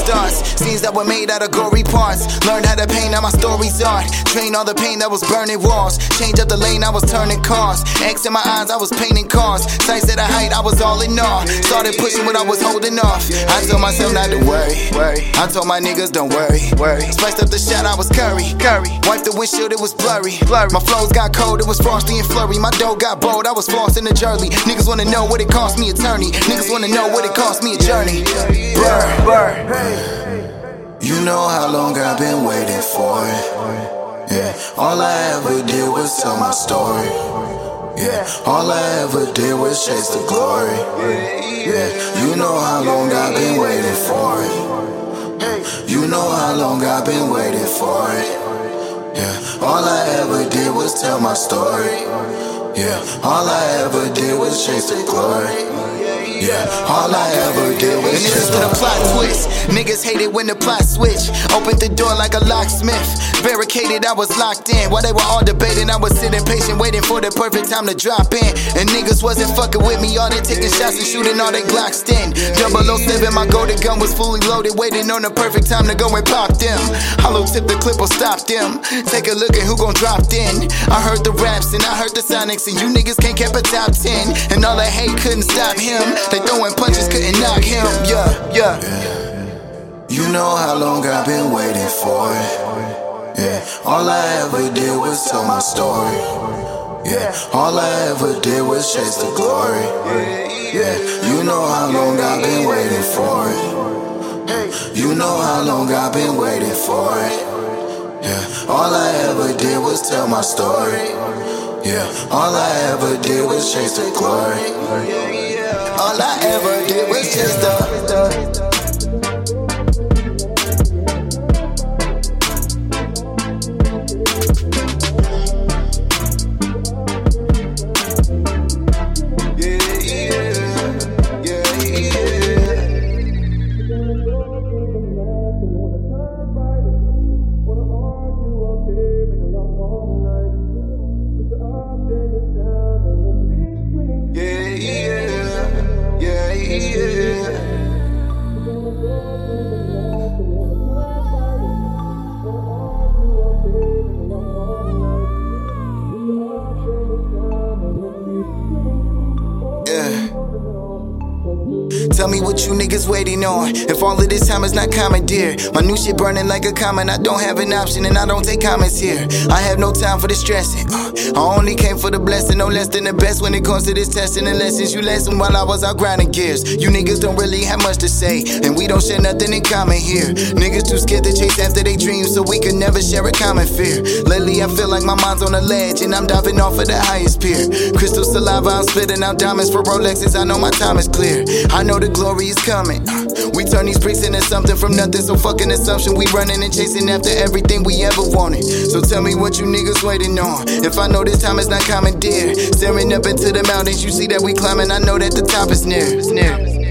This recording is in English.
starts. Scenes that were made out of gory parts. Learned how to paint, now my story's art. Train all the pain that was burning walls. Change up the lane, I was turning cars. X in my eyes, I was painting cars. Sights at a height, I was all in awe. Started pushing what I was holding off. I told myself not to worry. I told my niggas don't worry. Spiced up the shot, I was curry. Wiped the windshield, it was blurry. My flows got cold, it was frosty and flurry. My dough got bold, I was flossing the jersey. Niggas wanna know what it cost me attorney. Niggas wanna know what it cost me a journey. Burr. You know how long I've been waiting for it. Yeah, all I ever did was tell my story. Yeah, all I ever did was chase the glory. Yeah, you know how long I've been waiting for it. You know how long I've been waiting for it. Yeah, all I ever did was tell my story. Yeah, all I ever did was chase the glory. Yeah, all I ever did was and this is the plot twist. Niggas hate it when the plot switch. Opened the door like a locksmith. Barricaded, I was locked in. While they were all debating, I was sitting patient, waiting for the perfect time to drop in. And niggas wasn't fucking with me. All they taking shots and shooting all they Glocks in. 007, my golden gun was fully loaded, waiting on the perfect time to go and pop them. Hollow tip the clip will stop them. Take a look at who gon' drop in. I heard the raps and I heard the sonics, and you niggas can't keep a top 10. And all that hate couldn't stop him. They throwing punches couldn't knock him. Yeah. You know how long I've been waiting for it. Yeah, all I ever did was tell my story. Yeah, all I ever did was chase the glory. Yeah, you know how long I've been waiting for it. You know how long I've been waiting for it. Yeah, all I ever did was tell my story. Yeah, all I ever did was chase the glory. All I ever did was chase the Tell me what you niggas waiting on. If all of this time is not commandeered, my new shit burning like a comet. I don't have an option and I don't take comments here. I have no time for the stressing. I only came for the blessing, no less than the best when it comes to this testing. And lessons you lesson while I was out grinding gears. You niggas don't really have much to say, and we don't share nothing in common here. Niggas too scared to chase after they dreams, so we could never share a common fear. Lately I feel like my mind's on a ledge and I'm diving off of the highest pier. Crystal saliva, I'm spitting out diamonds for Rolexes. I know my time is clear. I know the glory is coming. We turn these bricks into something from nothing, so fucking assumption. We running and chasing after everything we ever wanted. So tell me what you niggas waiting on. If I know this time is not commandeered, staring up into the mountains, you see that we climbing. I know that the top is near.